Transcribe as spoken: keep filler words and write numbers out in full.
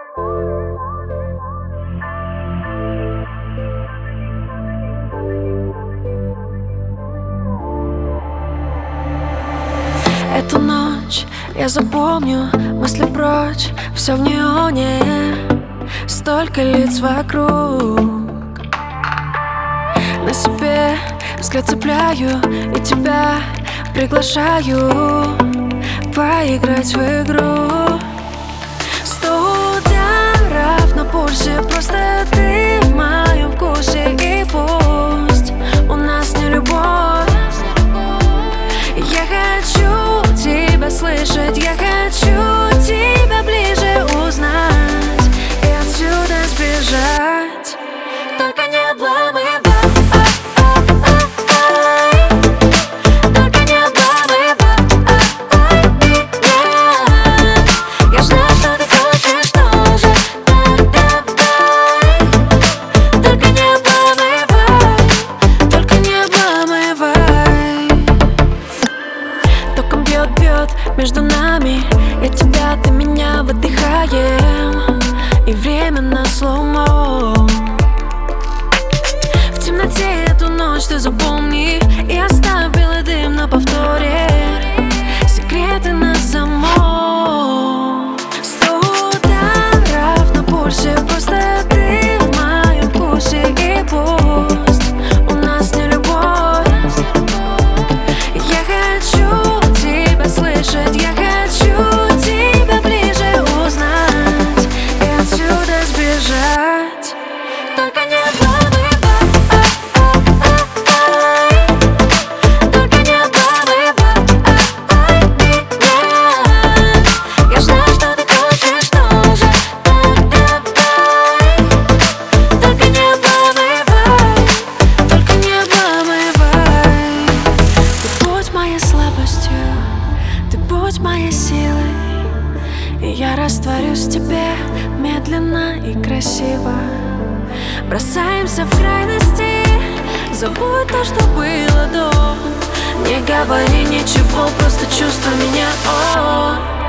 Эту ночь я запомню, мысли прочь, все в неоне, столько лиц вокруг. На себе взгляд цепляю и тебя приглашаю поиграть в игру. Сто ударов на пульсе, просто ты в моем вкусе. И пусть у нас не любовь, я хочу тебя слышать, я хочу тебя ближе узнать и отсюда сбежать. Только не обламывай, только не обламывай меня. Я знаю, что ты хочешь тоже, так давай. Только не обламывай, только не обламывай. Током бьет, бьет между нами, я тебя, ты меня, выдыхаем, и время на слоумо. В темноте эту ночь ты запомни и оставь белый дым на повторе, секреты на замок. Сто ударов на пульсе, просто ты в моем вкусе. И пусть у нас не любовь, я хочу тебя слышать, я хочу тебя ближе узнать и отсюда сбежать. Только не обламывай, только не обламывай меня. Я знаю, что ты хочешь тоже, так давай. Только не обламывай, только не обламывай. Ты будь моей слабостью, ты будь моей силой, и я растворюсь в тебе медленно и красиво. Бросаемся в крайности, забудь то, что было до. Не говори ничего, просто чувствуй меня, о.